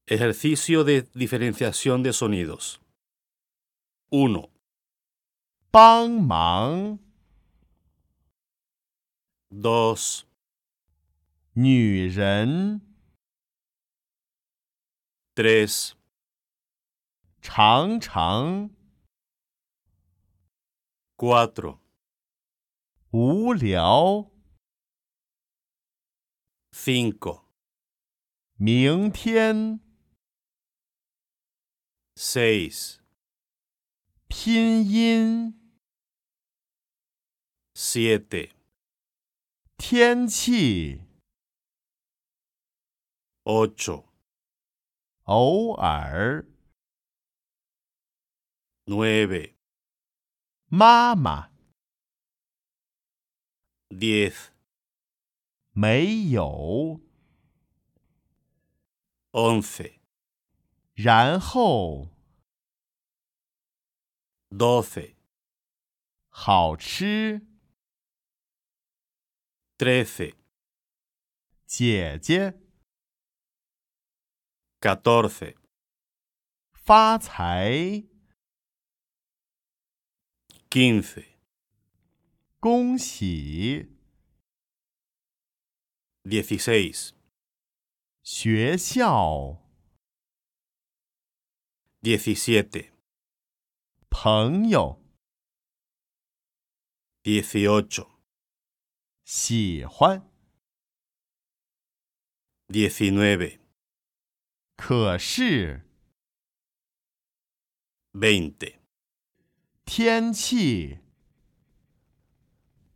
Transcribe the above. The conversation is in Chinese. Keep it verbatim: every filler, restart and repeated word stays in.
Ejercicio de diferenciación de sonidos. uno, 帮忙， dos, 女人， tres, 常常， cuatro, 无聊， cinco, 明天， seis, 拼音， siete, 天气， ocho, 偶尔， nueve, 妈妈， diez, 没有， once, 然后， doce, 好吃， trece, 姐姐， catorce, 发财， quince, 恭喜， dieciséis, 学校， diecisiete, 朋友， dieciocho, 喜欢， diecinueve, 可是， veinte. 天气。